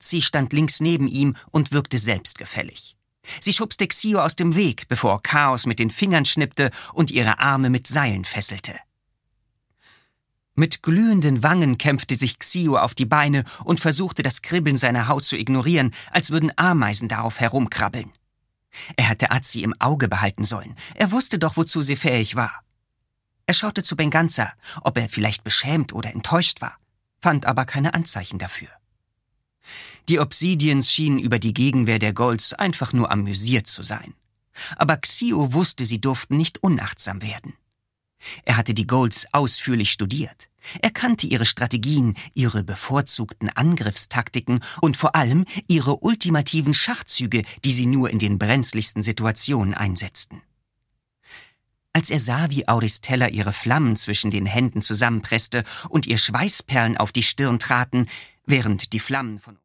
Arzi stand links neben ihm und wirkte selbstgefällig. Sie schubste Xio aus dem Weg, bevor Chaos mit den Fingern schnippte und ihre Arme mit Seilen fesselte. Mit glühenden Wangen kämpfte sich Xio auf die Beine und versuchte, das Kribbeln seiner Haut zu ignorieren, als würden Ameisen darauf herumkrabbeln. Er hätte Arzi im Auge behalten sollen. Er wusste doch, wozu sie fähig war. Er schaute zu Benganza, ob er vielleicht beschämt oder enttäuscht war, fand aber keine Anzeichen dafür. Die Obsidians schienen über die Gegenwehr der Golds einfach nur amüsiert zu sein. Aber Xio wusste, sie durften nicht unachtsam werden. Er hatte die Golds ausführlich studiert. Er kannte ihre Strategien, ihre bevorzugten Angriffstaktiken und vor allem ihre ultimativen Schachzüge, die sie nur in den brenzligsten Situationen einsetzten. Als er sah, wie Auristella ihre Flammen zwischen den Händen zusammenpresste und ihr Schweißperlen auf die Stirn traten, während die Flammen von